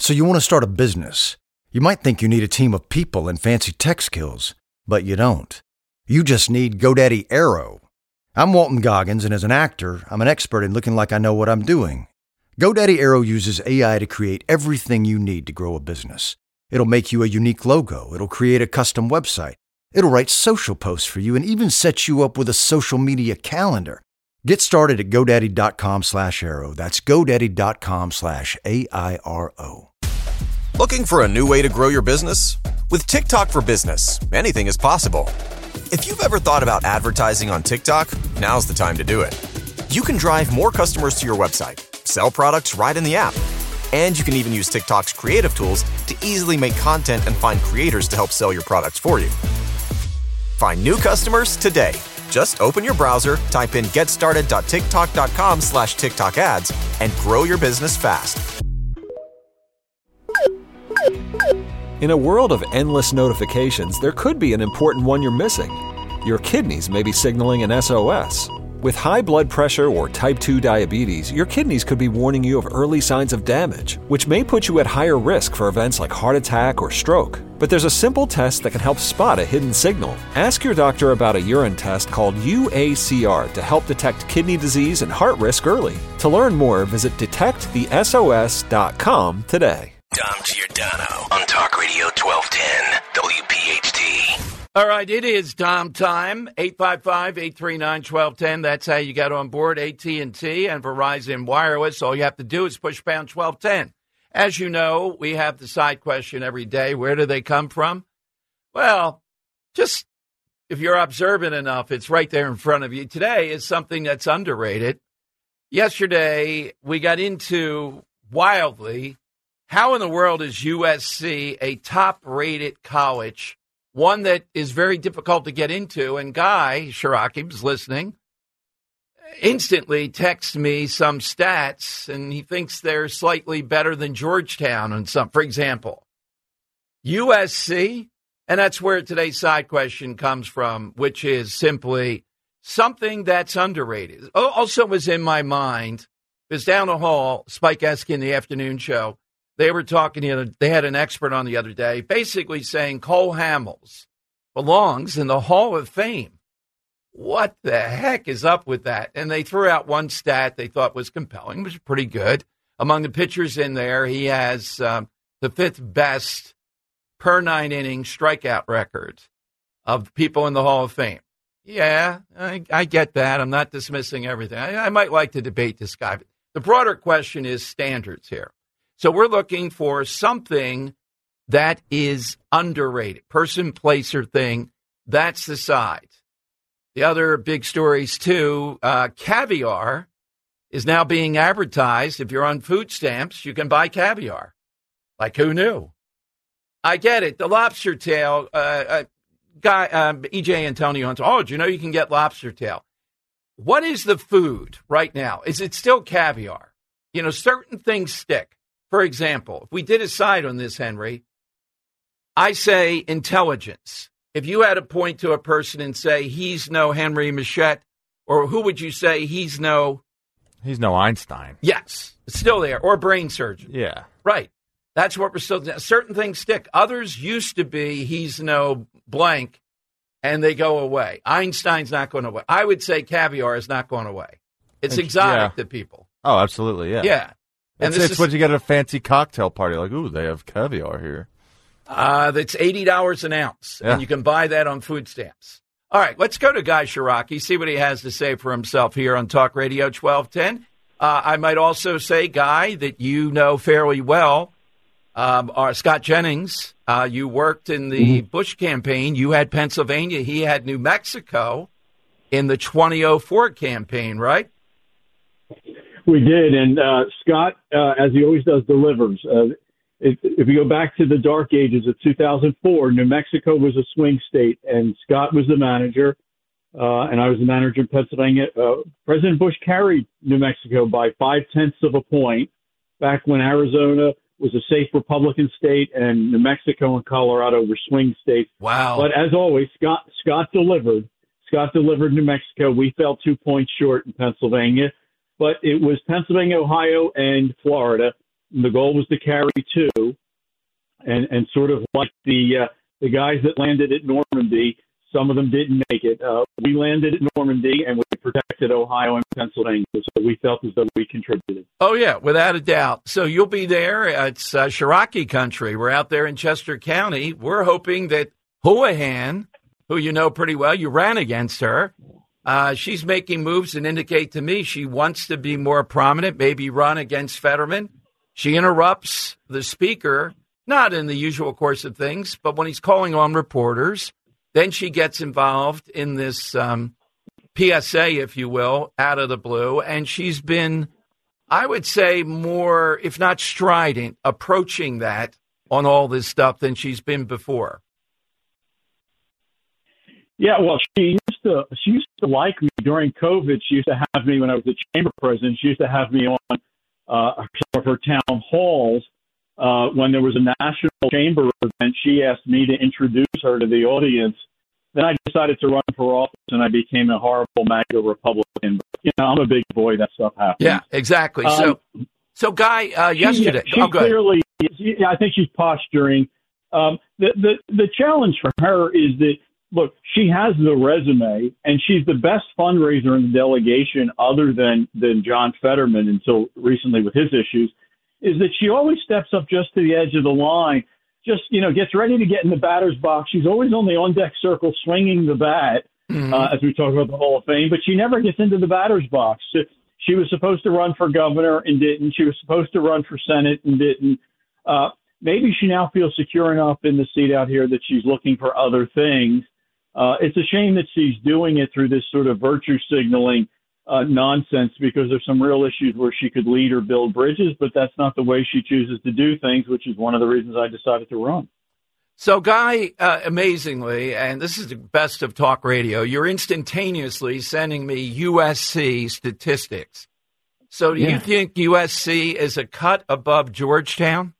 So you want to start a business. You might think you need a team of people and fancy tech skills, but you don't. You just need GoDaddy Aero. I'm Walton Goggins, and as an actor, I'm an expert in looking like I know what I'm doing. GoDaddy Aero uses AI to create everything you need to grow a business. It'll make you a unique logo. It'll create a custom website. It'll write social posts for you and even set you up with a social media calendar. Get started at GoDaddy.com/Aero. That's GoDaddy.com/AIRO. Looking for a new way to grow your business? With TikTok for Business, anything is possible. If you've ever thought about advertising on TikTok, now's the time to do it. You can drive more customers to your website, sell products right in the app, and you can even use TikTok's creative tools to easily make content and find creators to help sell your products for you. Find new customers today. Just open your browser, type in getstarted.tiktok.com/TikTok ads, and grow your business fast. In a world of endless notifications, there could be an important one you're missing. Your kidneys may be signaling an SOS. With high blood pressure or type 2 diabetes, your kidneys could be warning you of early signs of damage, which may put you at higher risk for events like heart attack or stroke. But there's a simple test that can help spot a hidden signal. Ask your doctor about a urine test called UACR to help detect kidney disease and heart risk early. To learn more, visit detectthesos.com today. Dom Giordano on Talk Radio 1210 WPHT. All right, it is Dom time, 855-839-1210. That's how you got on board AT&T and Verizon Wireless. All you have to do is push pound 1210. As you know, we have the side question every day. Where do they come from? Well, just if you're observant enough, it's right there in front of you. Today is something that's underrated. Yesterday, we got into wildly, how in the world is USC a top-rated college, one that is very difficult to get into? And Guy Shiraki was listening, instantly texts me some stats, and he thinks they're slightly better than Georgetown on some. For example, USC, and that's where today's side question comes from, which is simply something that's underrated. Also was in my mind, because down the hall, Spike Eskin, the afternoon show, they were talking, they had an expert on the other day, basically saying Cole Hamels belongs in the Hall of Fame. What the heck is up with that? And they threw out one stat they thought was compelling, which was pretty good. Among the pitchers in there, he has the fifth best per 9-inning strikeout record of people in the Hall of Fame. Yeah, I get that. I'm not dismissing everything. I might like to debate this guy. But the broader question is standards here. So we're looking for something that is underrated. Person, place, or thing. That's the side. The other big stories, too, caviar is now being advertised. If you're on food stamps, you can buy caviar. Like, who knew? I get it. The lobster tail, E.J. Antonio, do you know you can get lobster tail? What is the food right now? Is it still caviar? Certain things stick. For example, if we did a side on this, Henry, I say intelligence. If you had to point to a person and say, he's no Henry Machette, or who would you say he's no? He's no Einstein. Yes, it's still there. Or brain surgeon. Yeah. Right. That's what we're still, certain things stick. Others used to be, he's no blank, and they go away. Einstein's not going away. I would say caviar is not going away. It's exotic to people. Oh, absolutely, yeah. Yeah. And it's what you get at a fancy cocktail party. Like, ooh, they have caviar here. That's $80 an ounce, and you can buy that on food stamps. All right, let's go to Guy Shiraki, see what he has to say for himself here on Talk Radio 1210. I might also say, Guy, that you know fairly well Scott Jennings. You worked in the Bush campaign. You had Pennsylvania. He had New Mexico in the 2004 campaign, right? We did, and Scott, as he always does, delivers. If you go back to the dark ages of 2004, New Mexico was a swing state, and Scott was the manager, and I was the manager in Pennsylvania. President Bush carried New Mexico by 0.5 of a point back when Arizona was a safe Republican state, and New Mexico and Colorado were swing states. Wow. But as always, Scott delivered. Scott delivered New Mexico. We fell 2 points short in Pennsylvania. But it was Pennsylvania, Ohio, and Florida The goal was to carry 2, and sort of like the guys that landed at Normandy, some of them didn't make it. We landed at Normandy, and we protected Ohio and Pennsylvania, so we felt as though we contributed. Oh, yeah, without a doubt. So you'll be there. It's Cherokee country. We're out there in Chester County. We're hoping that Houlihan, who you know pretty well, you ran against her, she's making moves that indicate to me she wants to be more prominent, maybe run against Fetterman. She interrupts the speaker, not in the usual course of things, but when he's calling on reporters. Then she gets involved in this PSA, if you will, out of the blue. And she's been, I would say, more, if not strident, approaching that on all this stuff than she's been before. Yeah, well, she used to like me during COVID. She used to have me when I was the chamber president. She used to have me on some of her town halls. When there was a national chamber event, she asked me to introduce her to the audience. Then I decided to run for office, and I became a horrible MAGA Republican. But, I'm a big boy. That stuff happens. Yeah, exactly. So Guy, yesterday, she clearly, I think she's posturing. The challenge for her is that, look, she has the resume, and she's the best fundraiser in the delegation, other than John Fetterman until recently with his issues. Is that she always steps up just to the edge of the line, just, gets ready to get in the batter's box. She's always on the on-deck circle swinging the bat, as we talk about the Hall of Fame, but she never gets into the batter's box. She was supposed to run for governor and didn't. She was supposed to run for Senate and didn't. Maybe she now feels secure enough in the seat out here that she's looking for other things. It's a shame that she's doing it through this sort of virtue signaling nonsense, because there's some real issues where she could lead or build bridges, but that's not the way she chooses to do things, which is one of the reasons I decided to run. So, Guy, amazingly, and this is the best of talk radio, you're instantaneously sending me USC statistics. So do you think USC is a cut above Georgetown?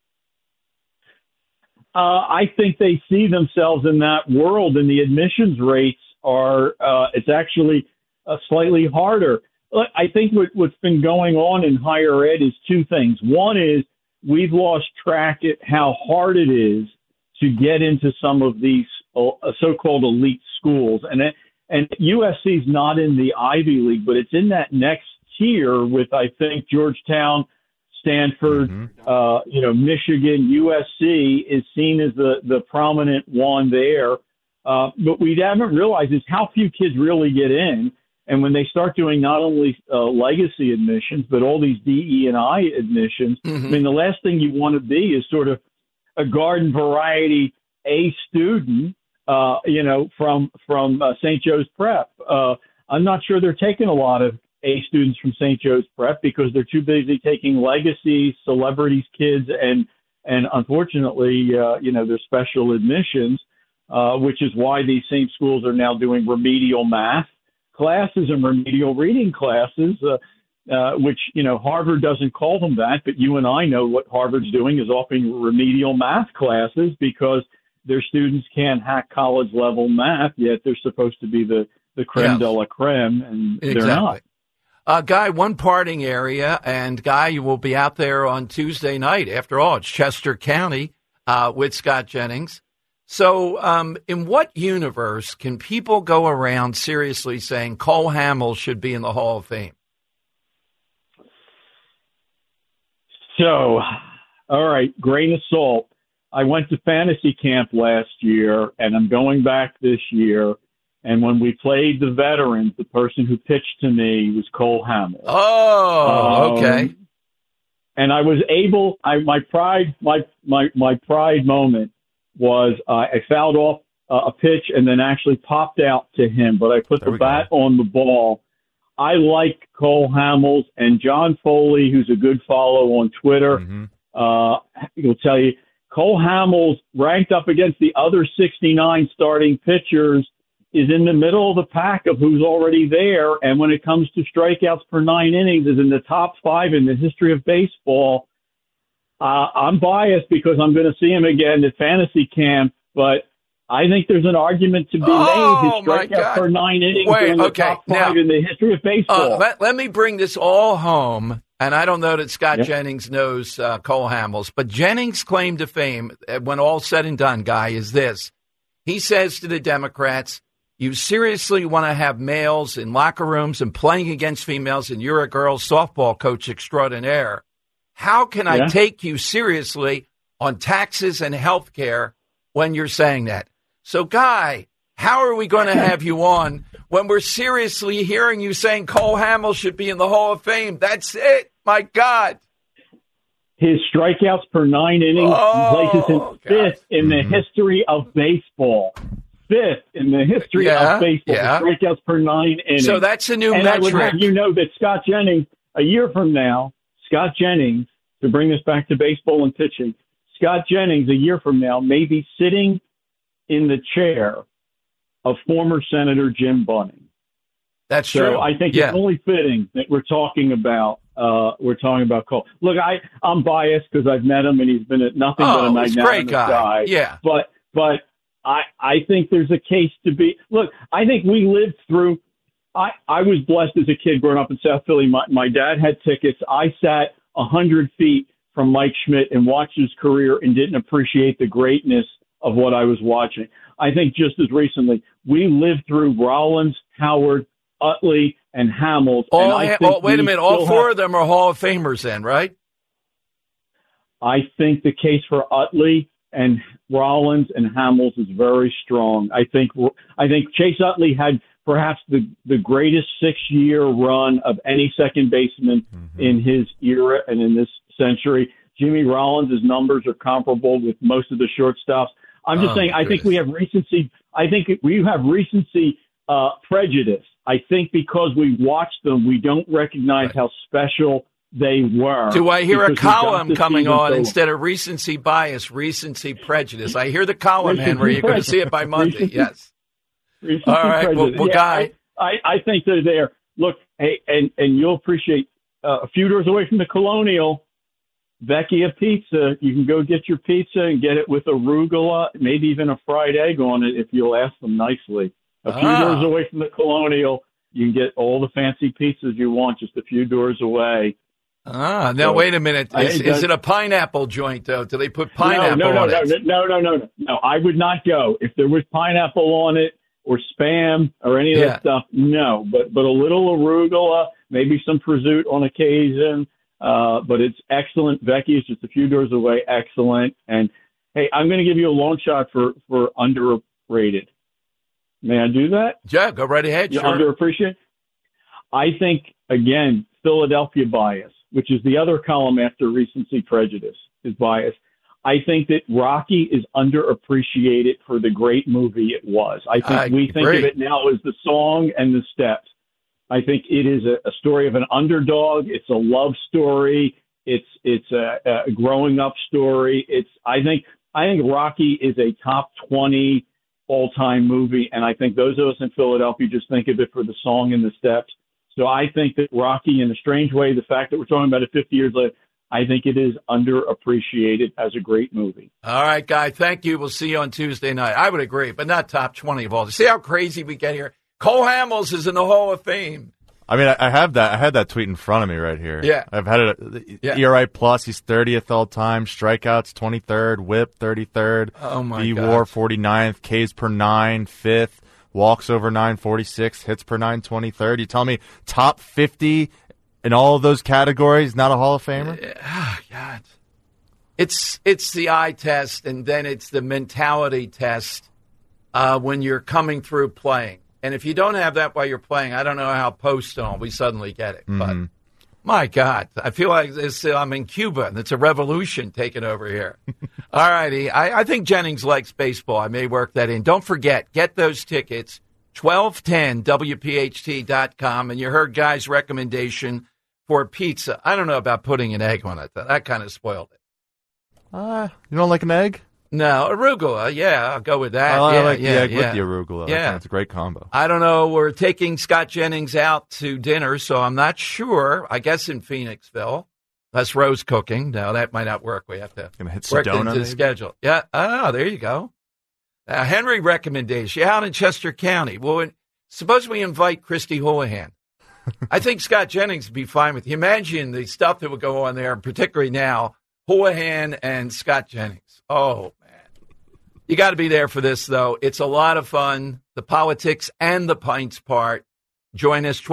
I think they see themselves in that world, and the admissions rates are, it's actually slightly harder. I think what's been going on in higher ed is 2 things. One is we've lost track at how hard it is to get into some of these so-called elite schools. And USC is not in the Ivy League, but it's in that next tier with, I think, Georgetown, Stanford, Michigan. USC is seen as the prominent one there. But we haven't realized is how few kids really get in. And when they start doing not only legacy admissions, but all these DE&I admissions, I mean, the last thing you want to be is sort of a garden variety A student, from St. Joe's Prep. I'm not sure they're taking a lot of A students from St. Joe's Prep because they're too busy taking legacy, celebrities, kids, and unfortunately, there's special admissions, which is why these same schools are now doing remedial math classes and remedial reading classes, which, Harvard doesn't call them that, but you and I know what Harvard's doing is offering remedial math classes because their students can't hack college level math, yet they're supposed to be the creme de la creme, and they're not. Guy, one parting area, and Guy, you will be out there on Tuesday night. After all, it's Chester County with Scott Jennings. So in what universe can people go around seriously saying Cole Hamels should be in the Hall of Fame? So, all right, grain of salt. I went to fantasy camp last year, and I'm going back this year. And when we played the veterans, the person who pitched to me was Cole Hamels. Oh, okay. And I was able. My pride moment was I fouled off a pitch and then actually popped out to him, but I put the bat on the ball. I like Cole Hamels, and John Foley, who's a good follow on Twitter. He'll tell you Cole Hamels ranked up against the other 69 starting pitchers is in the middle of the pack of who's already there. And when it comes to strikeouts per 9 innings, is in the top 5 in the history of baseball. I'm biased because I'm going to see him again at fantasy camp, but I think there's an argument to be made. His strikeouts per 9 innings are in the top 5 in the history of baseball. Let me bring this all home. And I don't know that Scott Jennings knows Cole Hamels, but Jennings' claim to fame, when all's said and done, Guy, is this. He says to the Democrats, you seriously want to have males in locker rooms and playing against females, and you're a girls' softball coach extraordinaire. How can I take you seriously on taxes and health care when you're saying that? So, Guy, how are we going to have you on when we're seriously hearing you saying Cole Hamels should be in the Hall of Fame? That's it. My God. His strikeouts per 9 innings places him fifth in the history of baseball. Fifth in the history of baseball. Strikeouts per 9 innings. So that's a new metric. I would have you know that Scott Jennings, a year from now, to bring this back to baseball and pitching, Scott Jennings, a year from now, may be sitting in the chair of former Senator Jim Bunning. That's true. So I think it's only fitting that we're talking about Cole. Look, I'm biased because I've met him and he's been nothing but a magnanimous guy. Yeah. But I think there's a case to be. Look, I think we lived through. I was blessed as a kid growing up in South Philly. My dad had tickets. I sat 100 feet from Mike Schmidt and watched his career and didn't appreciate the greatness of what I was watching. I think just as recently, we lived through Rollins, Howard, Utley, and Hamels. Wait a minute. All four of them are Hall of Famers then, right? I think the case for Utley and Rollins and Hamels is very strong. I think Chase Utley had perhaps the greatest 6-year run of any second baseman in his era and in this century. Jimmy Rollins' numbers are comparable with most of the shortstops. I'm just saying, I think we have recency. I think we have recency prejudice. I think because we watched them, we don't recognize how special they were. Do I hear a column coming on instead of recency bias, recency prejudice? I hear the column, Henry. You're going to see it by Monday. Yes. All right. Well, Guy. I think they're there. Look, hey, and you'll appreciate a few doors away from the Colonial, Vecchia Pizza. You can go get your pizza and get it with arugula, maybe even a fried egg on it if you'll ask them nicely. A few doors away from the Colonial, you can get all the fancy pizzas you want just a few doors away. Now so, wait a minute. Is it a pineapple joint, though? Do they put pineapple on it? No, I would not go. If there was pineapple on it or Spam or any of that stuff, no. But a little arugula, maybe some prosciutto on occasion. But it's excellent. Vecchi is just a few doors away. Excellent. And, hey, I'm going to give you a long shot for underrated. May I do that? Yeah, go right ahead. Sure. Underappreciated? I think, again, Philadelphia bias, which is the other column after recency prejudice, is bias. I think that Rocky is underappreciated for the great movie it was. I think we think of it now as the song and the steps. I think it is a story of an underdog. It's a love story. It's a growing up story. I think Rocky is a top 20 all-time movie, and I think those of us in Philadelphia just think of it for the song and the steps. So I think that Rocky, in a strange way, the fact that we're talking about it 50 years later, I think it is underappreciated as a great movie. All right, Guy, thank you. We'll see you on Tuesday night. I would agree, but not top 20 of all. See how crazy we get here? Cole Hamels is in the Hall of Fame. I mean, I have that. I had that tweet in front of me right here. Yeah. I've had it. ERA plus, he's 30th all time. Strikeouts, 23rd. WHIP, 33rd. Oh, my God. WAR, 49th. Ks per 9, 5th. Walks over 9, 46th. Hits per 9, 23rd. You tell me top 50 in all of those categories, not a Hall of Famer? Oh, God. It's the eye test, and then it's the mentality test when you're coming through playing. And if you don't have that while you're playing, I don't know how post on we suddenly get it. But my God, I feel like I'm in Cuba and it's a revolution taking over here. All righty. I think Jennings likes baseball. I may work that in. Don't forget, get those tickets, 1210WPHT.com. And you heard Guy's recommendation for pizza. I don't know about putting an egg on it. That kind of spoiled it. You don't like an egg? No, arugula, I'll go with that. I like the egg with the arugula. Yeah. It's a great combo. I don't know. We're taking Scott Jennings out to dinner, so I'm not sure. I guess in Phoenixville. That's Rose cooking. No, that might not work. We have to work into the schedule. Yeah. Oh, there you go. Henry recommendation out in Chester County. Well, suppose we invite Christy Houlihan. I think Scott Jennings would be fine with you. Imagine the stuff that would go on there, particularly now, Houlihan and Scott Jennings. Oh, man. You got to be there for this, though. It's a lot of fun, the politics and the pints part. Join us,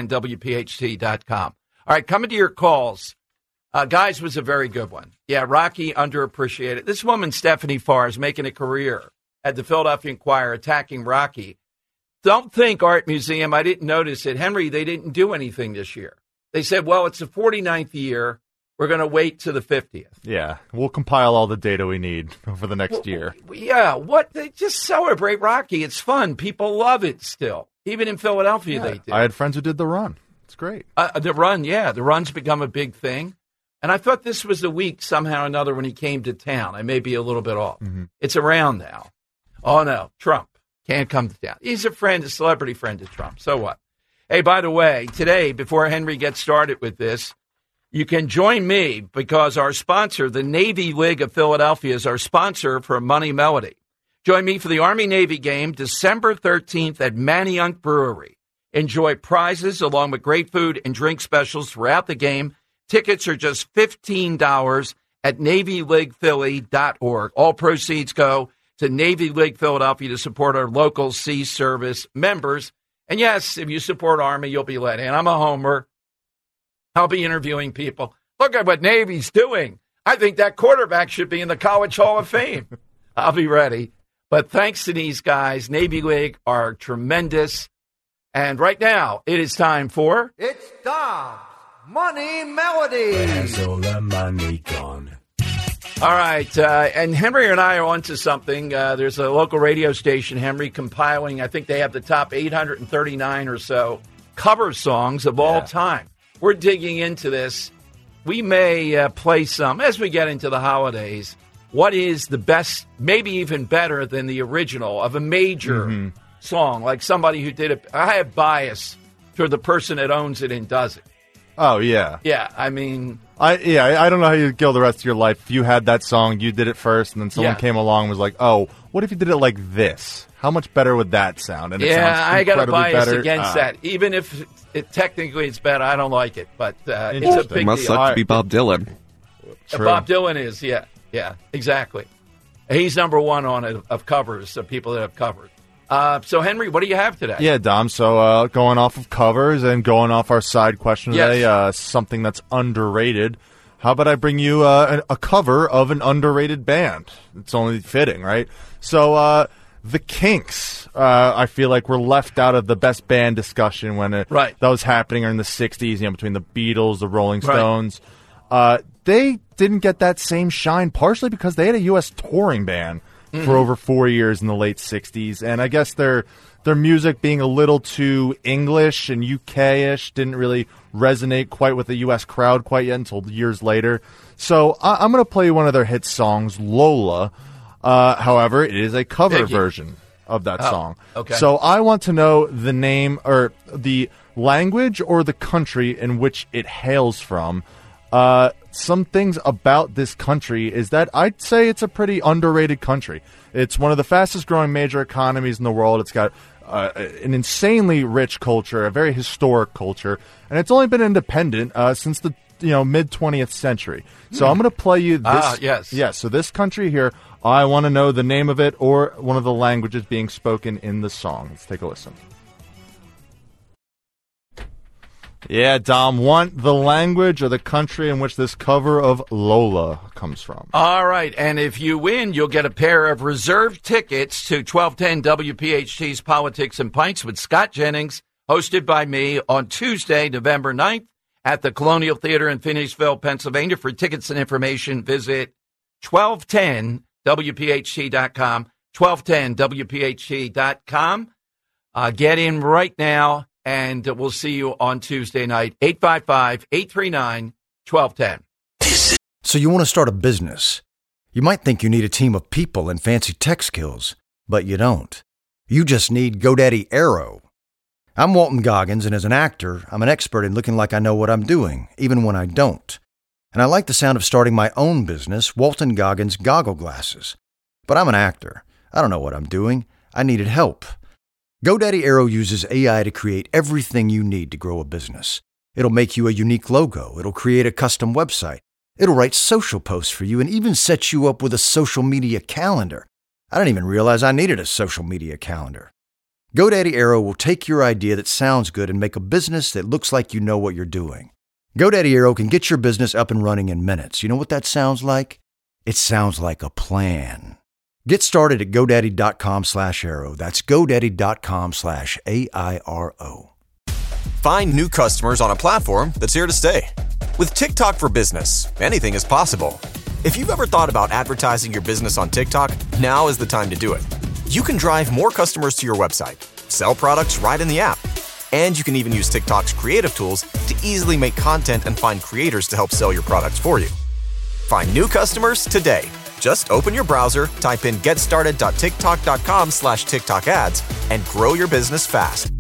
1210WPHT.com. All right, coming to your calls. Guys was a very good one. Yeah, Rocky underappreciated. This woman, Stephanie Farr, is making a career at the Philadelphia Inquirer attacking Rocky. Don't think Art Museum, I didn't notice it. Henry, they didn't do anything this year. They said, well, it's the 49th year. We're going to wait to the 50th. Yeah, we'll compile all the data we need for the next year. Yeah, they just celebrate Rocky. It's fun. People love it still. Even in Philadelphia, they did. I had friends who did the run. It's great. The run, yeah. The run's become a big thing. And I thought this was the week somehow or another when he came to town. I may be a little bit off. Mm-hmm. It's around now. Oh, no, Trump can't come to town. He's a celebrity friend of Trump. So what? Hey, by the way, today, before Henry gets started with this, you can join me because our sponsor, the Navy League of Philadelphia, is our sponsor for Money Melody. Join me for the Army-Navy game December 13th at Manayunk Brewery. Enjoy prizes along with great food and drink specials throughout the game. Tickets are just $15 at NavyLeaguePhilly.org. All proceeds go to Navy League Philadelphia to support our local sea service members. And yes, if you support Army, you'll be let in. I'm a homer. I'll be interviewing people. Look at what Navy's doing. I think that quarterback should be in the College Hall of Fame. I'll be ready. But thanks to these guys, Navy League are tremendous. And right now, it is time for... It's Dom's Money Melody. Where's all the money gone? All right, and Henry and I are onto something. There's a local radio station, Henry, compiling, I think they have the top 839 or so cover songs of all time. We're digging into this. We may play some, as we get into the holidays, what is the best, maybe even better than the original of a major song, like somebody who did it. I have bias toward the person that owns it and does it. Oh, yeah. Yeah, I mean... I don't know how you'd go the rest of your life. If you had that song, you did it first, and then someone came along and was like, oh, what if you did it like this? How much better would that sound? And I got a bias against that. Even if technically it's better, I don't like it. But it's a big deal. Must suck to be Bob Dylan. Bob Dylan is, yeah, exactly. He's number one on it of covers, of people that have covered. So, Henry, what do you have today? Yeah, Dom, so going off of covers and going off our side question today, something that's underrated. How about I bring you a cover of an underrated band? It's only fitting, right? So, the Kinks, I feel like were left out of the best band discussion when that was happening in the 60s, between the Beatles, the Rolling Stones. They didn't get that same shine, partially because they had a U.S. touring band for over 4 years in the late 60s. And I guess their music being a little too English and UK-ish didn't really resonate quite with the U.S. crowd quite yet until years later. So I'm going to play one of their hit songs, Lola. However, it is a cover version of that song. Okay. So I want to know the name or the language or the country in which it hails from. Some things about this country is that I'd say it's a pretty underrated country. It's one of the fastest growing major economies in the world. It's got an insanely rich culture, a very historic culture, and it's only been independent since the mid 20th century. So I'm going to play you this. Yes. So this country here, I want to know the name of it or one of the languages being spoken in the song. Let's take a listen. Yeah, Dom, want the language or the country in which this cover of Lola comes from. All right, and if you win, you'll get a pair of reserved tickets to 1210 WPHT's Politics and Pints with Scott Jennings, hosted by me on Tuesday, November 9th at the Colonial Theater in Phoenixville, Pennsylvania. For tickets and information, visit 1210WPHT.com, 1210WPHT.com. Get in right now. And we'll see you on Tuesday night, 855-839-1210. So you want to start a business. You might think you need a team of people and fancy tech skills, but you don't. You just need GoDaddy Aero. I'm Walton Goggins, and as an actor, I'm an expert in looking like I know what I'm doing, even when I don't. And I like the sound of starting my own business, Walton Goggins Goggle Glasses. But I'm an actor. I don't know what I'm doing. I needed help. GoDaddy Aero uses AI to create everything you need to grow a business. It'll make you a unique logo. It'll create a custom website. It'll write social posts for you and even set you up with a social media calendar. I didn't even realize I needed a social media calendar. GoDaddy Aero will take your idea that sounds good and make a business that looks like you know what you're doing. GoDaddy Aero can get your business up and running in minutes. You know what that sounds like? It sounds like a plan. Get started at GoDaddy.com/Aero. That's GoDaddy.com/AIRO. Find new customers on a platform that's here to stay. With TikTok for Business, anything is possible. If you've ever thought about advertising your business on TikTok, now is the time to do it. You can drive more customers to your website, sell products right in the app, and you can even use TikTok's creative tools to easily make content and find creators to help sell your products for you. Find new customers today. Just open your browser, type in getstarted.tiktok.com/TikTok ads, and grow your business fast.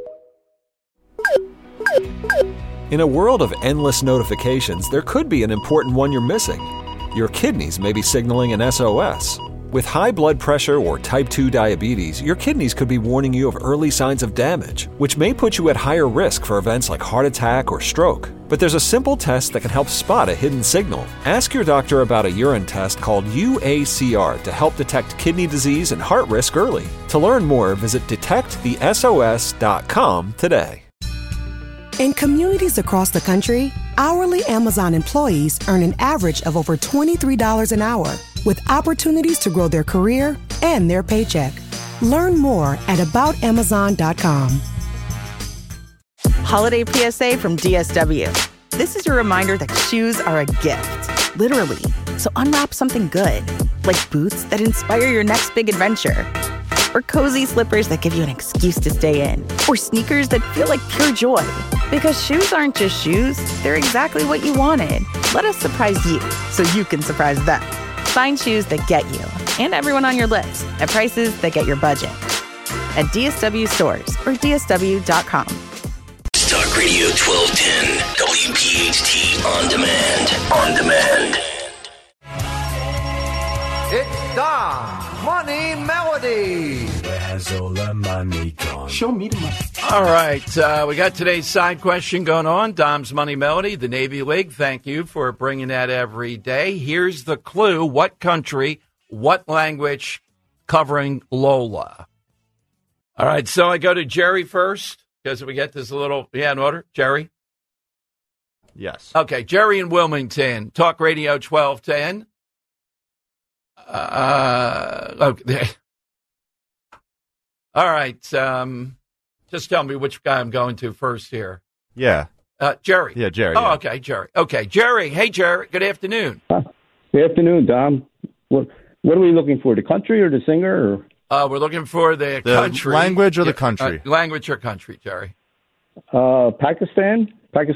In a world of endless notifications, there could be an important one you're missing. Your kidneys may be signaling an SOS. With high blood pressure or type 2 diabetes, your kidneys could be warning you of early signs of damage, which may put you at higher risk for events like heart attack or stroke. But there's a simple test that can help spot a hidden signal. Ask your doctor about a urine test called UACR to help detect kidney disease and heart risk early. To learn more, visit detectthesos.com today. In communities across the country, hourly Amazon employees earn an average of over $23 an hour, with opportunities to grow their career and their paycheck. Learn more at aboutamazon.com. Holiday PSA from DSW. This is your reminder that shoes are a gift, literally. So unwrap something good, like boots that inspire your next big adventure, or cozy slippers that give you an excuse to stay in, or sneakers that feel like pure joy. Because shoes aren't just shoes, they're exactly what you wanted. Let us surprise you so you can surprise them. Find shoes that get you and everyone on your list at prices that get your budget. At DSW stores or DSW.com. Talk Radio 1210, WPHT On Demand. On Demand. It's Don Money Melody. Where's all the money gone? Show me the money. All right, we got today's side question going on. Dom's Money Melody, the Navy League. Thank you for bringing that every day. Here's the clue. What country, what language, covering Lola? All right, so I go to Jerry first because we get this a little, in order. Jerry? Yes. Okay, Jerry in Wilmington, Talk Radio 1210. Okay. All right, just tell me which guy I'm going to first here. Yeah. Jerry. Yeah, Jerry. Oh, yeah. okay, Jerry. Okay, Jerry. Hey, Jerry. Good afternoon. Good afternoon, Dom. What are we looking for, the country or the singer? Or? We're looking for the country. Language or the country? Language or country, Jerry. Pakistani?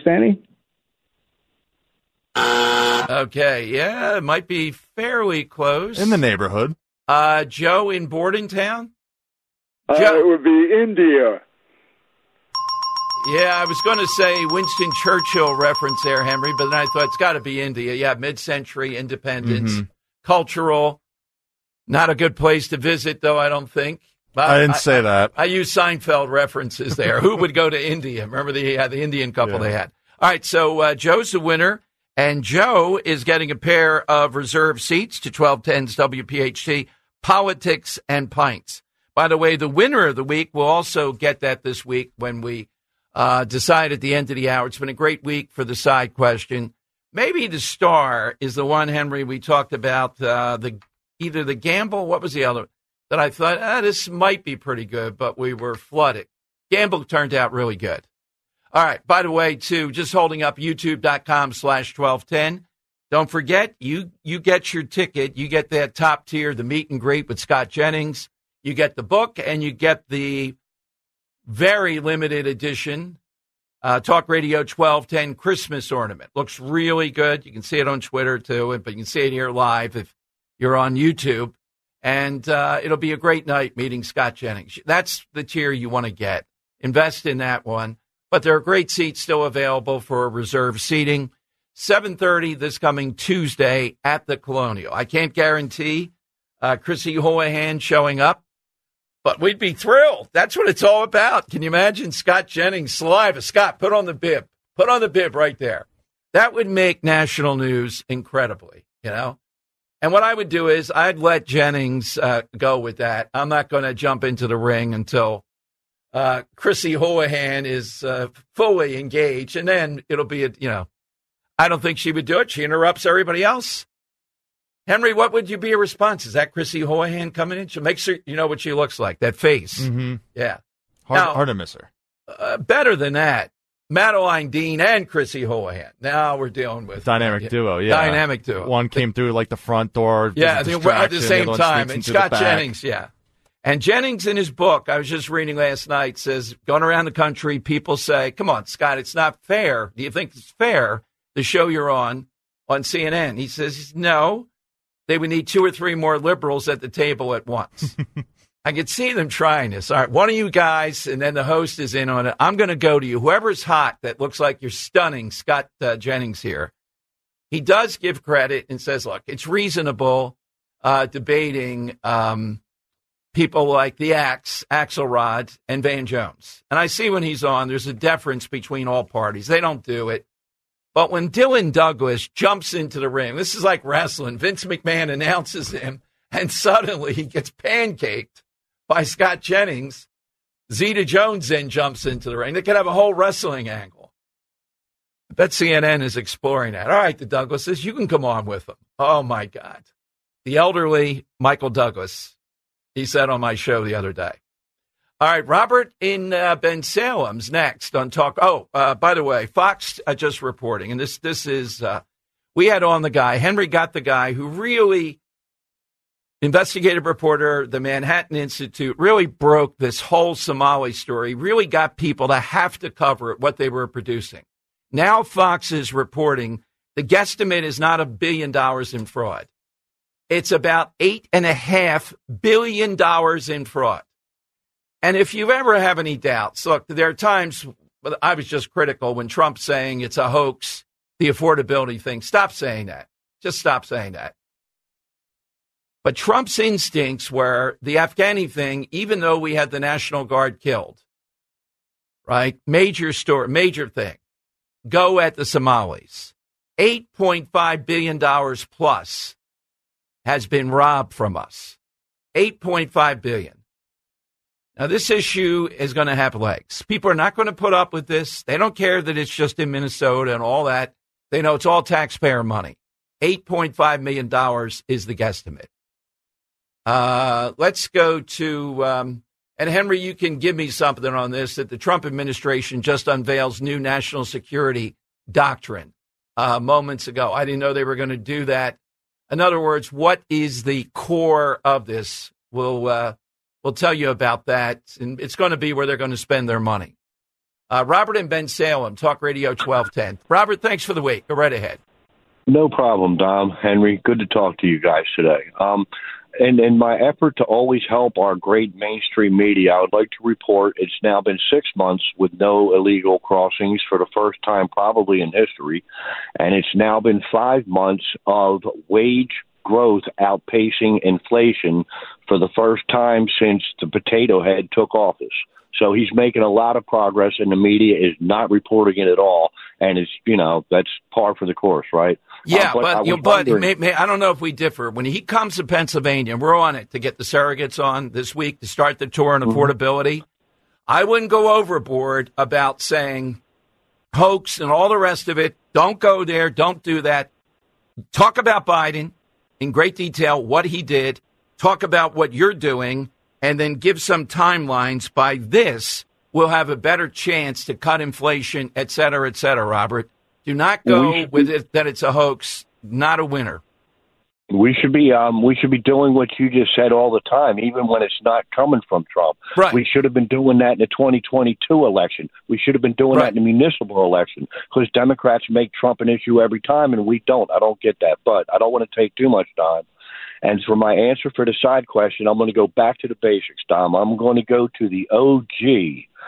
Okay, yeah, it might be fairly close. In the neighborhood. Joe in Bordentown? It would be India. Yeah, I was going to say Winston Churchill reference there, Henry, but then I thought it's got to be India. Yeah, mid-century independence, cultural. Not a good place to visit, though, I don't think. I didn't say that. I use Seinfeld references there. Who would go to India? Remember the Indian couple they had. All right, so Joe's the winner, and Joe is getting a pair of reserved seats to 1210's WPHT, Politics and Pints. By the way, the winner of the week will also get that this week when we decide at the end of the hour. It's been a great week for the side question. Maybe the star is the one, Henry, we talked about, either the gamble, what was the other, that I thought, this might be pretty good, but we were flooded. Gamble turned out really good. All right, by the way, too, just holding up youtube.com/1210. Don't forget, you get your ticket. You get that top tier, the meet and greet with Scott Jennings. You get the book, and you get the very limited edition Talk Radio 1210 Christmas ornament. Looks really good. You can see it on Twitter, too, but you can see it here live if you're on YouTube. And it'll be a great night meeting Scott Jennings. That's the tier you want to get. Invest in that one. But there are great seats still available for reserved seating. 7:30 this coming Tuesday at the Colonial. I can't guarantee Chrissy Houlihan showing up. But we'd be thrilled. That's what it's all about. Can you imagine Scott Jennings, saliva? Scott, put on the bib. Put on the bib right there. That would make national news incredibly, you know. And what I would do is I'd let Jennings go with that. I'm not going to jump into the ring until Chrissy Houlihan is fully engaged. And then it'll be, I don't think she would do it. She interrupts everybody else. Henry, what would be your response? Is that Chrissy Houlihan coming in? She'll make sure you know what she looks like, that face. Mm-hmm. Yeah. Hard to miss her. Better than that, Madeline Dean and Chrissy Houlihan. Now we're dealing with dynamic duo. Yeah, dynamic duo. One came through like the front door. Yeah, they were at the same time. And Scott Jennings, yeah. And Jennings in his book, I was just reading last night, says, going around the country, people say, come on, Scott, it's not fair. Do you think it's fair, the show you're on CNN? He says, no, they would need 2 or 3 more liberals at the table at once. I could see them trying this. All right, one of you guys, and then the host is in on it. I'm going to go to you. Whoever's hot that looks like you're stunning, Scott Jennings here. He does give credit and says, look, it's reasonable debating people like the Axelrod, and Van Jones. And I see when he's on, there's a deference between all parties. They don't do it. But when Dylan Douglas jumps into the ring, this is like wrestling. Vince McMahon announces him, and suddenly he gets pancaked by Scott Jennings. Zeta Jones then jumps into the ring. They could have a whole wrestling angle. I bet CNN is exploring that. All right, the Douglases, you can come on with them. Oh, my God. The elderly Michael Douglas. He said on my show the other day. All right, Robert in Bensalem's next on Talk. Oh, by the way, Fox just reporting, and this is, we had on the guy, Henry got the guy who really, investigative reporter, the Manhattan Institute, really broke this whole Somali story, really got people to have to cover what they were producing. Now Fox is reporting the guesstimate is not $1 billion in fraud. It's about $8.5 billion in fraud. And if you ever have any doubts, look, there are times I was just critical when Trump's saying it's a hoax, the affordability thing. Stop saying that. Just stop saying that. But Trump's instincts were the Afghani thing, even though we had the National Guard killed, right? Major thing. Go at the Somalis. $8.5 billion plus has been robbed from us. $8.5 billion. Now, this issue is going to have legs. People are not going to put up with this. They don't care that it's just in Minnesota and all that. They know it's all taxpayer money. $8.5 million is the guesstimate. Let's go to, and Henry, you can give me something on this, that the Trump administration just unveils new national security doctrine moments ago. I didn't know they were going to do that. In other words, what is the core of this? We'll tell you about that, and it's going to be where they're going to spend their money. Robert in Bensalem, Talk Radio 1210. Robert, thanks for the wait. Go right ahead. No problem, Dom. Henry, good to talk to you guys today. And in my effort to always help our great mainstream media, I would like to report it's now been 6 months with no illegal crossings for the first time probably in history, and it's now been 5 months of wage growth outpacing inflation for the first time since the potato head took office. So he's making a lot of progress, and the media is not reporting it at all. And it's, that's par for the course, right? Yeah, but I don't know if we differ. When he comes to Pennsylvania, and we're on it to get the surrogates on this week to start the tour on affordability, I wouldn't go overboard about saying hoax and all the rest of it. Don't go there. Don't do that. Talk about Biden in great detail, what he did. Talk about what you're doing, and then give some timelines. By this, we'll have a better chance to cut inflation, et cetera, Robert. Do not go with it that it's a hoax, not a winner. We should be doing what you just said all the time, even when it's not coming from Trump. Right. We should have been doing that in the 2022 election. We should have been doing that in the municipal election, because Democrats make Trump an issue every time, and we don't. I don't get that, but I don't want to take too much time. And for my answer for the side question, I'm going to go back to the basics, Dom. I'm going to go to the OG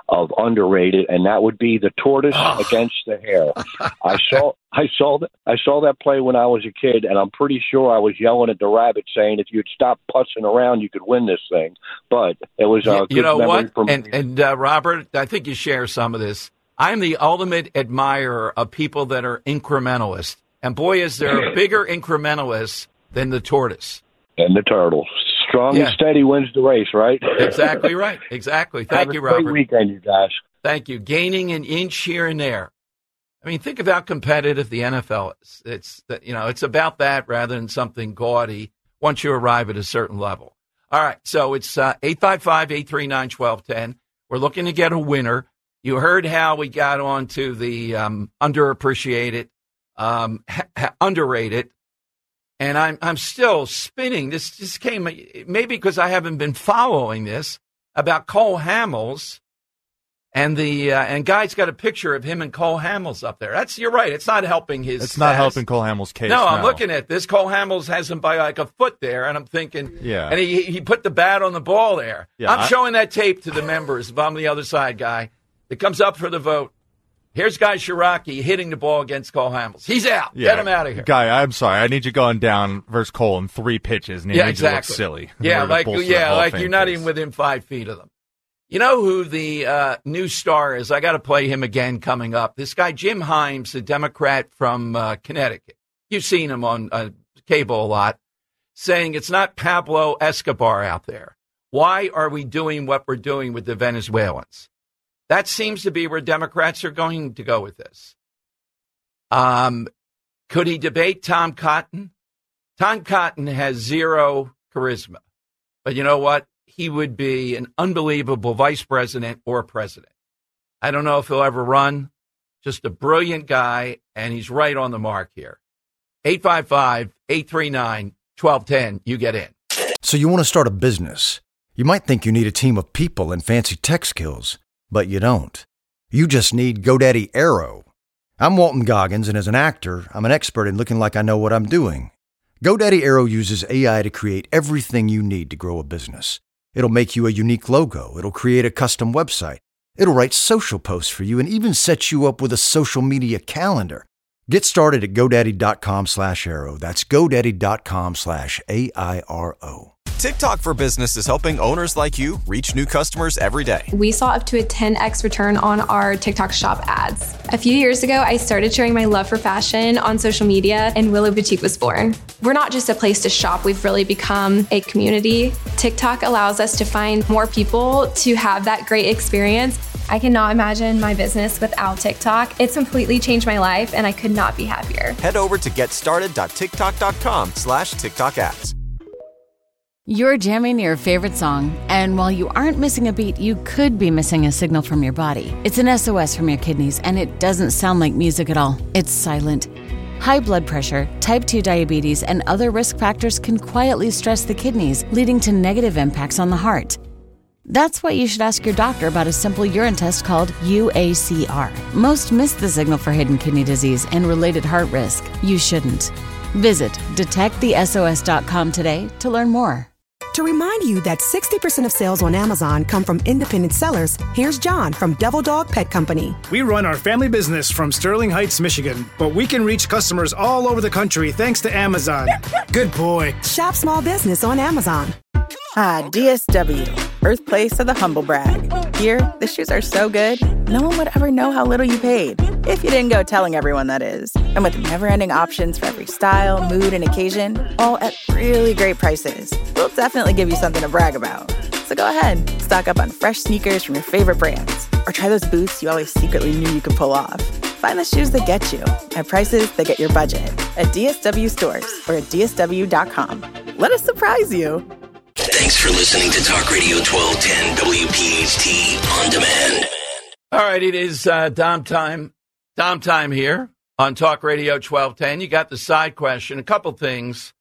of underrated, and that would be the tortoise against the hare. I saw that play when I was a kid, and I'm pretty sure I was yelling at the rabbit saying, "If you'd stop putzing around, you could win this thing." But it was a good memory for me. And Robert, I think you share some of this. I'm the ultimate admirer of people that are incrementalists, and boy, is there a bigger incrementalist than the tortoise and the turtle. Strong and steady wins the race, right? Exactly right. Exactly. Thank you, Robert. Have a great weekend, you guys. Thank you. Gaining an inch here and there. I mean, think of how competitive the NFL is. It's about that rather than something gaudy once you arrive at a certain level. All right. So it's 855-839-1210. We're looking to get a winner. You heard how we got on to the underappreciated, underrated. And I'm still spinning. This just came, maybe because I haven't been following this, about Cole Hamels, and Guy's got a picture of him and Cole Hamels up there. You're right. It's not helping his. It's not helping Cole Hamels' case. No, I'm looking at this. Cole Hamels has him by like a foot there, and I'm thinking, and he put the bat on the ball there. Yeah, I'm showing that tape to the members. If I'm the other side guy, it comes up for the vote. Here's Guy Shiraki hitting the ball against Cole Hamels. He's out. Yeah. Get him out of here. Guy, I'm sorry. I need you going down versus Cole in 3 pitches. And you need to look silly. Yeah, like you're not even within 5 feet of them. You know who the new star is? I got to play him again coming up. This guy, Jim Himes, a Democrat from Connecticut. You've seen him on cable a lot, saying it's not Pablo Escobar out there. Why are we doing what we're doing with the Venezuelans? That seems to be where Democrats are going to go with this. Could he debate Tom Cotton? Tom Cotton has zero charisma. But you know what? He would be an unbelievable vice president or president. I don't know if he'll ever run. Just a brilliant guy, and he's right on the mark here. 855-839-1210. You get in. So you want to start a business. You might think you need a team of people and fancy tech skills. But you don't. You just need GoDaddy Aero. I'm Walton Goggins, and as an actor, I'm an expert in looking like I know what I'm doing. GoDaddy Aero uses AI to create everything you need to grow a business. It'll make you a unique logo. It'll create a custom website. It'll write social posts for you and even set you up with a social media calendar. Get started at GoDaddy.com/Aero. That's GoDaddy.com/AIRO. TikTok for Business is helping owners like you reach new customers every day. We saw up to a 10x return on our TikTok shop ads. A few years ago, I started sharing my love for fashion on social media, and Willow Boutique was born. We're not just a place to shop, we've really become a community. TikTok allows us to find more people to have that great experience. I cannot imagine my business without TikTok. It's completely changed my life, and I could not be happier. Head over to getstarted.tiktok.com/TikTok ads. You're jamming your favorite song, and while you aren't missing a beat, you could be missing a signal from your body. It's an SOS from your kidneys, and it doesn't sound like music at all. It's silent. High blood pressure, type 2 diabetes, and other risk factors can quietly stress the kidneys, leading to negative impacts on the heart. That's why you should ask your doctor about a simple urine test called UACR. Most miss the signal for hidden kidney disease and related heart risk. You shouldn't. Visit detectthesos.com today to learn more. To remind you that 60% of sales on Amazon come from independent sellers, here's John from Devil Dog Pet Company. We run our family business from Sterling Heights, Michigan, but we can reach customers all over the country thanks to Amazon. Good boy. Shop small business on Amazon. Ah, DSW, birthplace of the humble brag. Here, the shoes are so good, no one would ever know how little you paid. If you didn't go telling everyone, that is. And with never-ending options for every style, mood, and occasion, all at really great prices, we'll definitely give you something to brag about. So go ahead, stock up on fresh sneakers from your favorite brands, or try those boots you always secretly knew you could pull off. Find the shoes that get you at prices that get your budget at DSW stores or at DSW.com. Let us surprise you. Thanks for listening to Talk Radio 1210 WPHT On Demand. All right, it is Dom time. Dom time here on Talk Radio 1210. You got the side question. A couple things.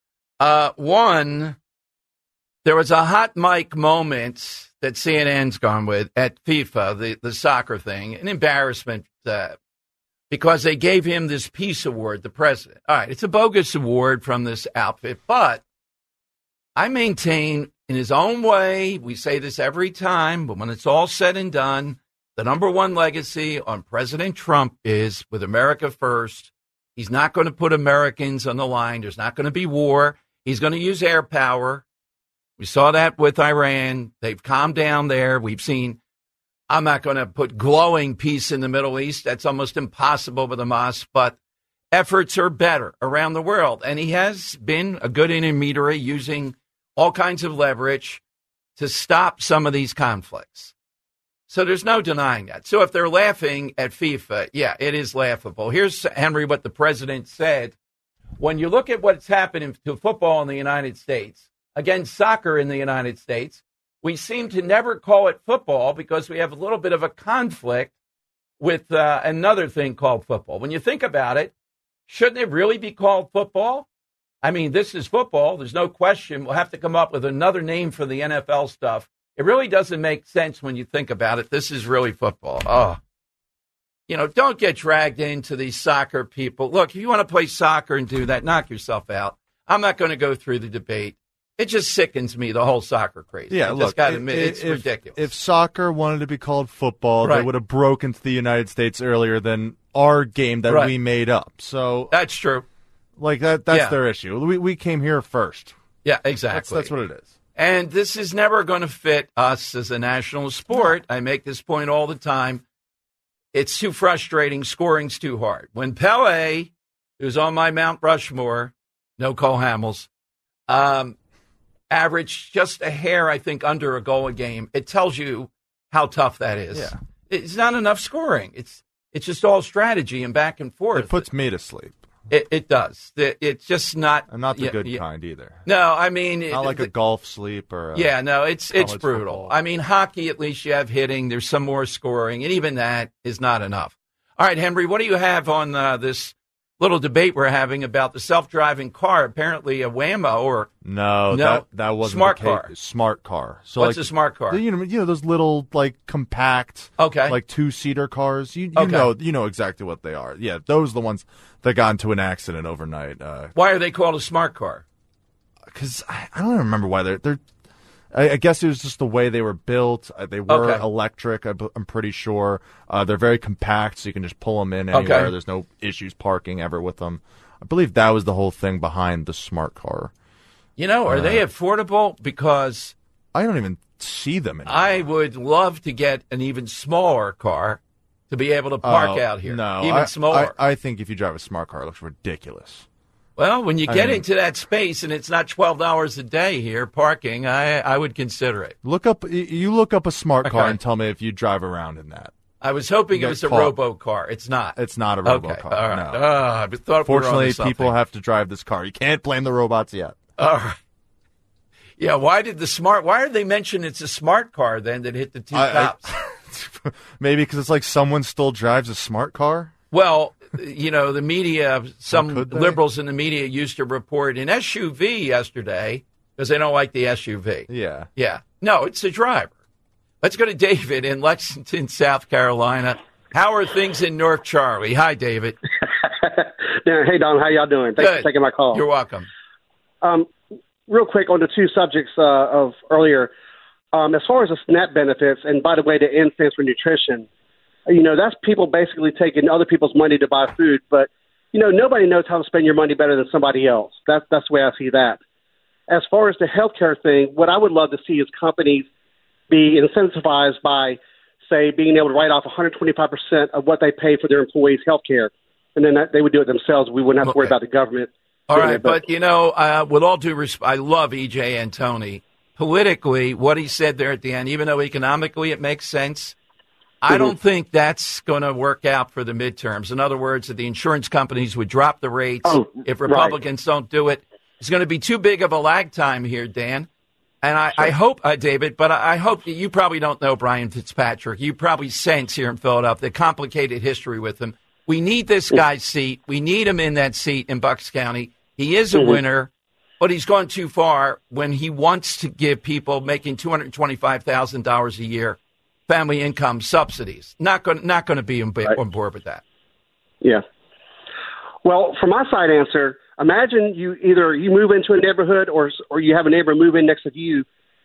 One, there was a hot mic moment that CNN's gone with at FIFA, the soccer thing, an embarrassment because they gave him this peace award, the president. All right, it's a bogus award from this outfit, but I maintain in his own way, we say this every time, but when it's all said and done, the number one legacy on President Trump is with America first. He's not going to put Americans on the line. There's not going to be war. He's going to use air power. We saw that with Iran. They've calmed down there. We've seen, I'm not going to put glowing peace in the Middle East. That's almost impossible with Hamas, but efforts are better around the world. And he has been a good intermediary using all kinds of leverage to stop some of these conflicts. So there's no denying that. So if they're laughing at FIFA, yeah, it is laughable. Here's, Henry, what the president said. When you look at what's happening to football in the United States, against soccer in the United States, we seem to never call it football because we have a little bit of a conflict with another thing called football. When you think about it, shouldn't it really be called football? I mean, this is football. There's no question. We'll have to come up with another name for the NFL stuff. It really doesn't make sense when you think about it. This is really football. Oh, you know, don't get dragged into these soccer people. Look, if you want to play soccer and do that, knock yourself out. I'm not going to go through the debate. It just sickens me, the whole soccer craze. Yeah, look, it's ridiculous. If soccer wanted to be called football, they would have broken to the United States earlier than our game that we made up. So that's true. Like that's their issue. We came here first. Yeah, exactly. That's what it is. And this is never going to fit us as a national sport. I make this point all the time. It's too frustrating. Scoring's too hard. When Pelé, who's on my Mount Rushmore, no Cole Hamels, averaged just a hair, I think, under a goal a game, it tells you how tough that is. Yeah. It's not enough scoring. It's just all strategy and back and forth. It puts me to sleep. It does. It's just not. And not the good kind either. No, I mean. Not like a golf sleep or. It's brutal. Football. I mean, hockey, at least you have hitting. There's some more scoring. And even that is not enough. All right, Henry, what do you have on this little debate we're having about the self-driving car? Apparently a Waymo or. No, that wasn't smart the car. Smart car. So what's a smart car? You know those little like compact, like 2-seater cars. You know exactly what they are. Yeah, those are the ones that got into an accident overnight. Why are they called a smart car? Because I don't remember why they're. I guess it was just the way they were built. They were electric, I'm pretty sure. They're very compact, so you can just pull them in anywhere. Okay. There's no issues parking ever with them. I believe that was the whole thing behind the smart car. You know, are they affordable? Because I don't even see them anymore. I would love to get an even smaller car to be able to park out here. No, even smaller. I think if you drive a smart car, it looks ridiculous. Well, when you get into that space and it's not $12 a day here parking, I would consider it. Look up a smart car and tell me if you drive around in that. I was hoping it was a robo car. It's not. It's not a robo car. All right. No. I thought fortunately, people have to drive this car. You can't blame the robots yet. All right. Yeah. Why did they mention it's a smart car then that hit the two cops? Maybe because it's like someone still drives a smart car. Well, you know, the media, some liberals in the media used to report an SUV yesterday because they don't like the SUV. Yeah. Yeah. No, it's a driver. Let's go to David in Lexington, South Carolina. How are things in North Charlie? Hi, David. Hey, Don. How y'all doing? Thanks for taking my call. You're welcome. Real quick on the two subjects of earlier. As far as the SNAP benefits, and by the way, the N stands for nutrition, you know, that's people basically taking other people's money to buy food. But, you know, nobody knows how to spend your money better than somebody else. That's the way I see that. As far as the healthcare thing, what I would love to see is companies be incentivized by, say, being able to write off 125% of what they pay for their employees' healthcare. And then they would do it themselves. We wouldn't have to worry about the government. All right. But, you know, with all due respect, I love E.J. Antoni. Politically, what he said there at the end, even though economically it makes sense, I don't think that's going to work out for the midterms. In other words, that the insurance companies would drop the rates if Republicans don't do it. It's going to be too big of a lag time here, Dan. And I hope, David, but I hope you probably don't know Brian Fitzpatrick. You probably sense here in Philadelphia the complicated history with him. We need this guy's seat. We need him in that seat in Bucks County. He is a winner, but he's gone too far when he wants to give people making $225,000 a year family income subsidies. Not going to be on board with that. Yeah. Well, for my side answer, imagine you move into a neighborhood or you have a neighbor move in next to you,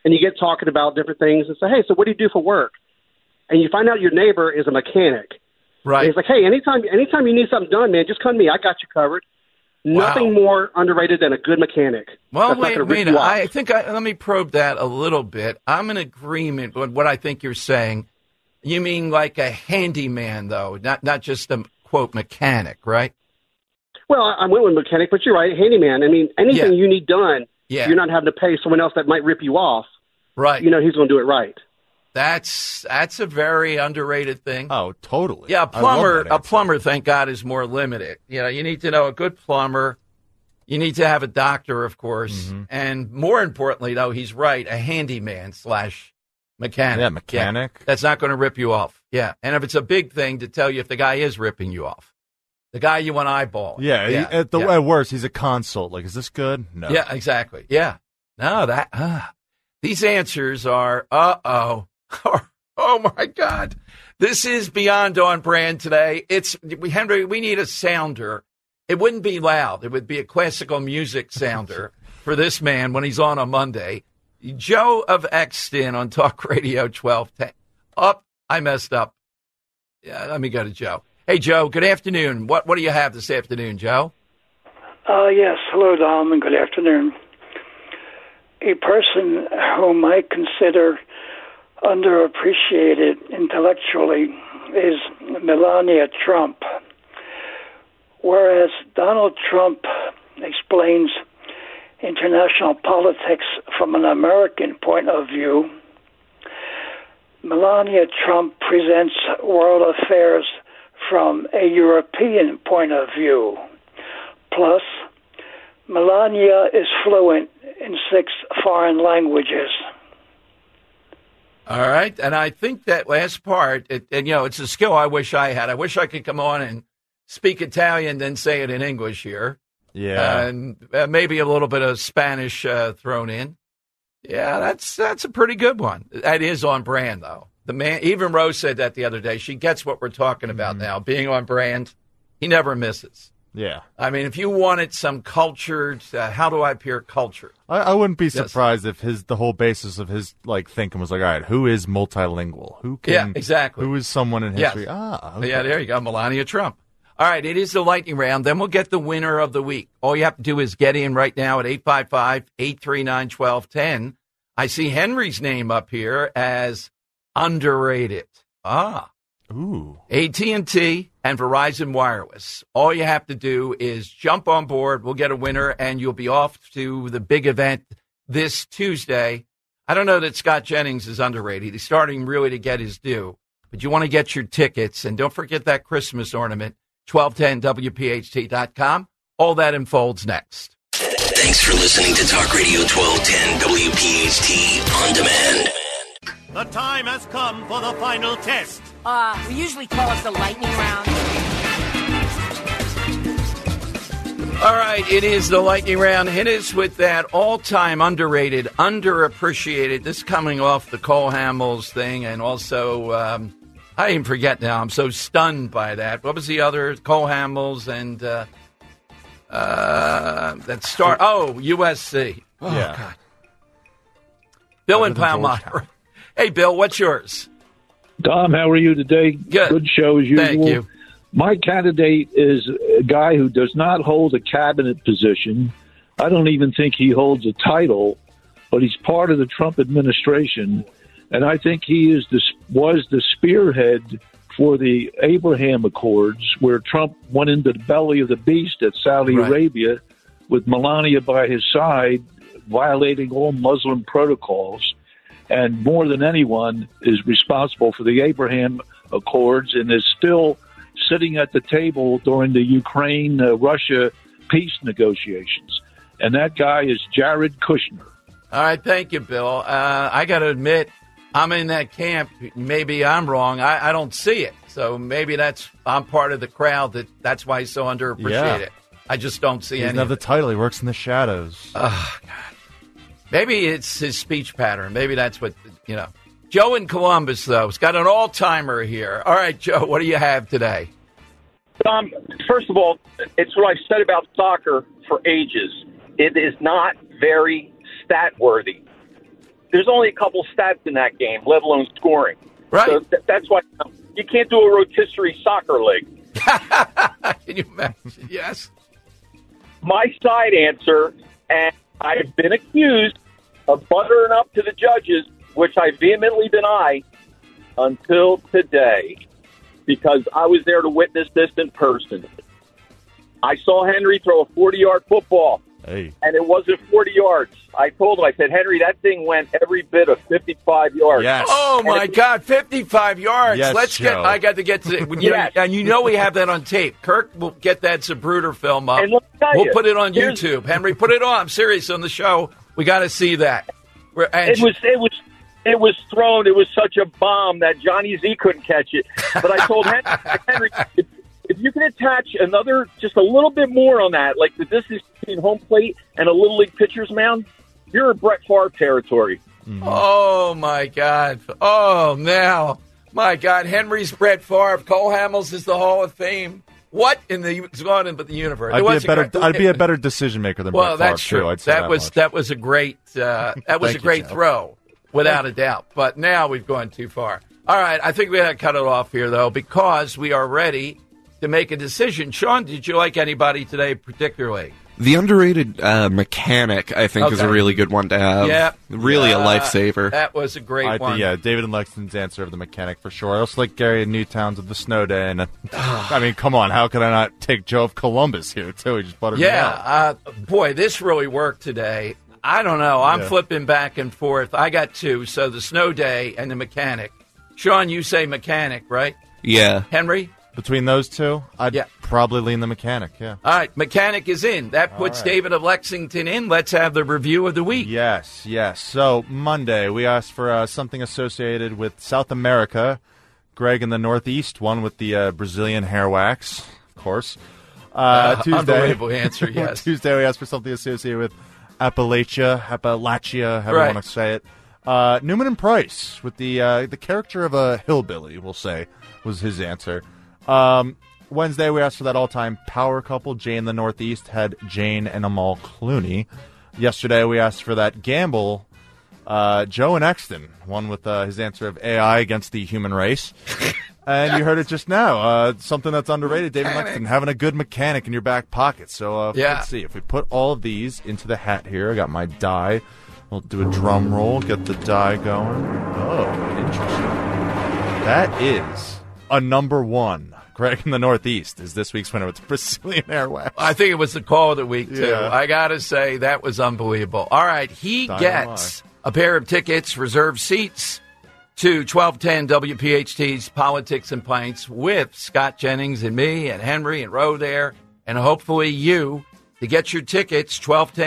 and you get talking about different things and say, hey, so what do you do for work? And you find out your neighbor is a mechanic. Right. And he's like, hey, anytime you need something done, man, just come to me. I got you covered. Wow. Nothing more underrated than a good mechanic. Well, wait, I think let me probe that a little bit. I'm in agreement with what I think you're saying. You mean like a handyman, though, not just a, quote, mechanic, right? Well, I went with mechanic, but you're right, handyman. I mean, anything you need done, you're not having to pay someone else that might rip you off. Right. You know, he's going to do it right. That's a very underrated thing. Oh, totally. Yeah, a plumber, thank God, is more limited. You know, you need to know a good plumber. You need to have a doctor, of course. Mm-hmm. And more importantly, though, he's right, a handyman / mechanic. Yeah, mechanic. Yeah, that's not going to rip you off. Yeah. And if it's a big thing, to tell you if the guy is ripping you off. The guy you want to eyeball. Yeah, at worst, he's a consult. Like, is this good? No. Yeah, exactly. Yeah. No, these answers are, oh, my God. This is beyond on brand today. Henry, we need a sounder. It wouldn't be loud. It would be a classical music sounder for this man when he's on Monday. Joe of Exton on Talk Radio 1210. I messed up. Yeah, let me go to Joe. Hey, Joe, good afternoon. What do you have this afternoon, Joe? Yes. Hello, Dom, and good afternoon. A person whom I consider underappreciated intellectually is Melania Trump. Whereas Donald Trump explains international politics from an American point of view, Melania Trump presents world affairs from a European point of view. Plus, Melania is fluent in 6 foreign languages. All right, and I think that last part, it's a skill I wish I had. I wish I could come on and speak Italian, then say it in English here. Yeah. And maybe a little bit of Spanish thrown in. Yeah, that's a pretty good one. That is on brand, though. The man, even Rose said that the other day. She gets what we're talking about now. Being on brand, he never misses. Yeah. I mean, if you wanted some cultured, how do I appear cultured? I wouldn't be surprised if the whole basis of his thinking was like, all right, who is multilingual? Exactly. Who is someone in history? Yes. Okay. Yeah, there you go, Melania Trump. All right, it is the lightning round. Then we'll get the winner of the week. All you have to do is get in right now at 855-839-1210. I see Henry's name up here as underrated. Ooh. AT&T and Verizon Wireless. All you have to do is jump on board. We'll get a winner, and you'll be off to the big event this Tuesday. I don't know that Scott Jennings is underrated. He's starting really to get his due. But you want to get your tickets, and don't forget that Christmas ornament, 1210WPHT.com. All that unfolds next. Thanks for listening to Talk Radio 1210 WPHT On Demand. The time has come for the final test. We usually call it the lightning round. All right, it is the lightning round. Hit us with that all-time underrated, underappreciated. This coming off the Cole Hamels thing, and also, I even forget now. I'm so stunned by that. What was the other? Cole Hamels and that start. Oh, USC. Oh, yeah. God. Bill in Palmyra. Hey, Bill, what's yours? Dom, how are you today? Good show as usual. Thank you. My candidate is a guy who does not hold a cabinet position. I don't even think he holds a title, but he's part of the Trump administration, and I think he was the spearhead for the Abraham Accords, where Trump went into the belly of the beast at Saudi Arabia with Melania by his side, violating all Muslim protocols. And more than anyone is responsible for the Abraham Accords and is still sitting at the table during the Ukraine-Russia peace negotiations. And that guy is Jared Kushner. All right, thank you, Bill. I got to admit, I'm in that camp. Maybe I'm wrong. I don't see it. So maybe I'm part of the crowd that's why he's so underappreciated. Yeah. I just don't see any. He doesn't have the title. He works in the shadows. Oh, God. Maybe it's his speech pattern. Maybe that's what, Joe in Columbus, though, has got an all-timer here. All right, Joe, what do you have today? First of all, it's what I've said about soccer for ages. It is not very stat-worthy. there's only a couple stats in that game, let alone scoring. Right. So that's why you can't do a rotisserie soccer league. Can you imagine? Yes. My side answer, and I've been accused of buttering up to the judges, which I vehemently deny until today, because I was there to witness this in person. I saw Henry throw a 40-yard football, and it wasn't 40 yards. I told him, I said, Henry, that thing went every bit of 55 yards. Yes. Oh, my God, 55 yards. Yes, Joe. I got to get to it. Yes. And you know we have that on tape. Kirk will get that Zapruder film up. And let me tell We'll you, put it on YouTube. Henry, put it on. I'm serious on the show. We got to see that. It was thrown. It was such a bomb that Johnny Z couldn't catch it. But I told Henry, if you can attach another, just a little bit more on that, like the distance between home plate and a Little League pitcher's mound, you're in Brett Favre territory. Mm-hmm. Oh, my God. Oh, now. My God, Henry's Brett Favre. Cole Hamels is the Hall of Fame. What in the universe? I'd be a better decision maker than Brett Favre. Well, that's true. Too, I'd say that was a great throw, without a doubt. But now we've gone too far. All right, I think we got to cut it off here, though, because we are ready to make a decision. Sean, did you like anybody today particularly? The underrated mechanic, I think, is a really good one to have. Yeah. Really a lifesaver. That was a great one. Yeah, David and Lexington's answer of the mechanic for sure. I also like Gary and Newtown's of the snow day. And I mean, come on, how could I not take Joe of Columbus here, too? He just buttered me out. Boy, this really worked today. I don't know. I'm flipping back and forth. I got two, so the snow day and the mechanic. Sean, you say mechanic, right? Yeah. Henry? Between those two, I'd probably lean the mechanic, yeah. All right, mechanic is in. That puts David of Lexington in. Let's have the review of the week. Yes. So, Monday, we asked for something associated with South America. Greg in the Northeast, one with the Brazilian hair wax, of course. Tuesday, unbelievable answer, yes. Tuesday, we asked for something associated with Appalachia, however you want to say it. Newman and Price, with the character of a hillbilly, we'll say, was his answer. Wednesday, we asked for that all-time power couple. Jay in the Northeast had Jane and Amal Clooney. Yesterday, we asked for that gamble. Joe and Exton, one with his answer of AI against the human race. And you heard it just now. Something that's underrated, David Lexington, having a good mechanic in your back pocket. So let's see. If we put all of these into the hat here, I got my die. We'll do a drum roll, get the die going. Oh, interesting. That is a number one. Greg in the Northeast is this week's winner with the Brazilian Airwax. I think it was the call of the week, too. Yeah. I got to say, that was unbelievable. All right, he gets a pair of tickets, reserved seats, to 1210 WPHT's Politics and Pints with Scott Jennings and me and Henry and Roe there, and hopefully you. To get your tickets,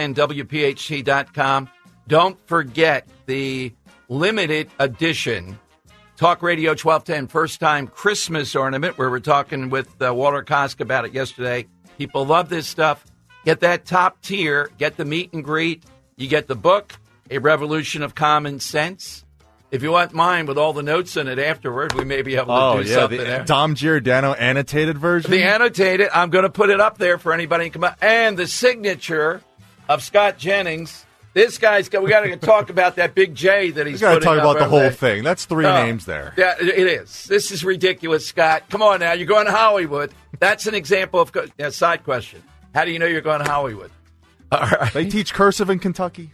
1210WPHT.com. Don't forget the limited edition Talk Radio 1210 first-time Christmas ornament, where we're talking with Walter Kosk about it yesterday. People love this stuff. Get that top tier. Get the meet and greet. You get the book, A Revolution of Common Sense. If you want mine with all the notes in it afterward, we may be able to do something there. Dom Giordano annotated version? The annotated. I'm going to put it up there for anybody to come out. And the signature of Scott Jennings. This guy's we got to talk about that big J that he's putting up. We got to talk about the whole thing. That's three names there. Yeah, it is. This is ridiculous, Scott. Come on now. You're going to Hollywood. That's an example of side question. How do you know you're going to Hollywood? All right. They teach cursive in Kentucky.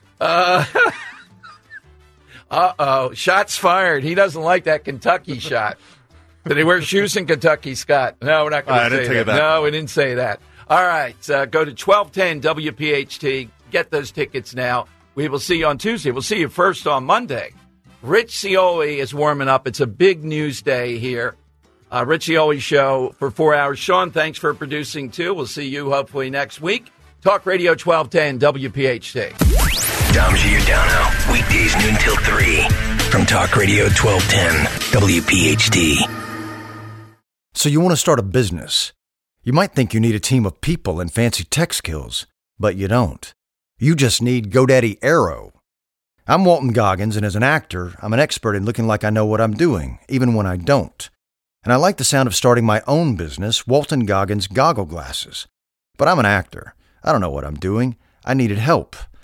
Shots fired. He doesn't like that Kentucky shot. Did he wear shoes in Kentucky, Scott? No, we're not going to say that. No, we didn't say that. All right. Go to 1210 WPHT. Get those tickets now. We will see you on Tuesday. We'll see you first on Monday. Rich Scioli is warming up. It's a big news day here. Rich Scioli Show for 4 hours. Sean, thanks for producing, too. We'll see you hopefully next week. Talk Radio 1210 WPHT. Dom Giordano, weekdays noon till 3 from Talk Radio 1210 WPHT. So you want to start a business. You might think you need a team of people and fancy tech skills, but you don't. You just need GoDaddy Aero. I'm Walton Goggins, and as an actor, I'm an expert in looking like I know what I'm doing, even when I don't. And I like the sound of starting my own business, Walton Goggins Goggle Glasses. But I'm an actor. I don't know what I'm doing. I needed help.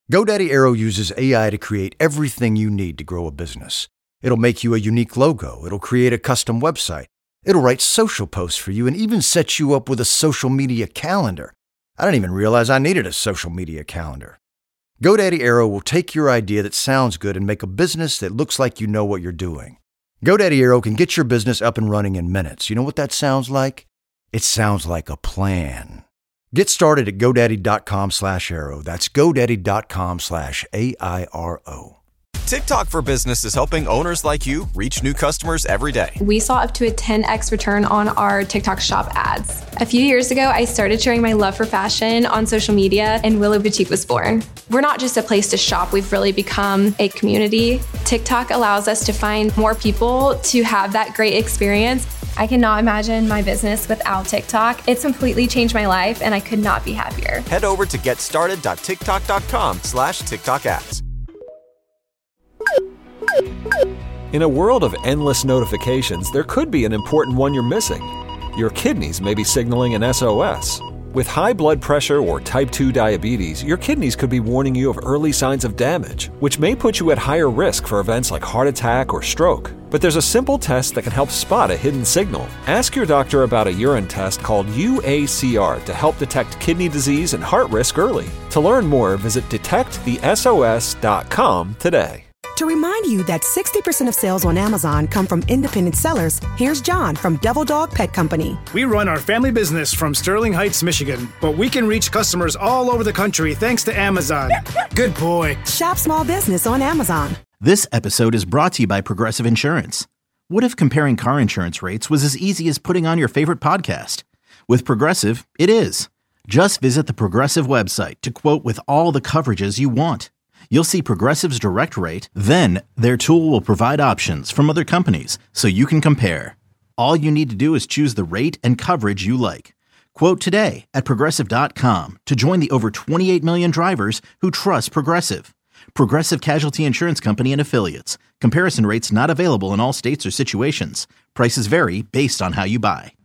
GoDaddy Aero uses AI to create everything you need to grow a business. It'll make you a unique logo. It'll create a custom website. It'll write social posts for you and even set you up with a social media calendar. I didn't even realize I needed a social media calendar. GoDaddy Aero will take your idea that sounds good and make a business that looks like you know what you're doing. GoDaddy Aero can get your business up and running in minutes. You know what that sounds like? It sounds like a plan. Get started at GoDaddy.com/Aero. That's GoDaddy.com/AIRO. TikTok for Business is helping owners like you reach new customers every day. We saw up to a 10x return on our TikTok shop ads. A few years ago, I started sharing my love for fashion on social media, and Willow Boutique was born. We're not just a place to shop, we've really become a community. TikTok allows us to find more people to have that great experience. I cannot imagine my business without TikTok. It's completely changed my life, and I could not be happier. Head over to getstarted.tiktok.com/TikTok ads. In a world of endless notifications, there could be an important one you're missing. Your kidneys may be signaling an SOS. With high blood pressure or type 2 diabetes, your kidneys could be warning you of early signs of damage, which may put you at higher risk for events like heart attack or stroke. But there's a simple test that can help spot a hidden signal. Ask your doctor about a urine test called UACR to help detect kidney disease and heart risk early. To learn more, visit detectthesos.com today. To remind you that 60% of sales on Amazon come from independent sellers, here's John from Devil Dog Pet Company. We run our family business from Sterling Heights, Michigan, but we can reach customers all over the country thanks to Amazon. Good boy. Shop small business on Amazon. This episode is brought to you by Progressive Insurance. What if comparing car insurance rates was as easy as putting on your favorite podcast? With Progressive, it is. Just visit the Progressive website to quote with all the coverages you want. You'll see Progressive's direct rate, then their tool will provide options from other companies so you can compare. All you need to do is choose the rate and coverage you like. Quote today at Progressive.com to join the over 28 million drivers who trust Progressive. Progressive Casualty Insurance Company and Affiliates. Comparison rates not available in all states or situations. Prices vary based on how you buy.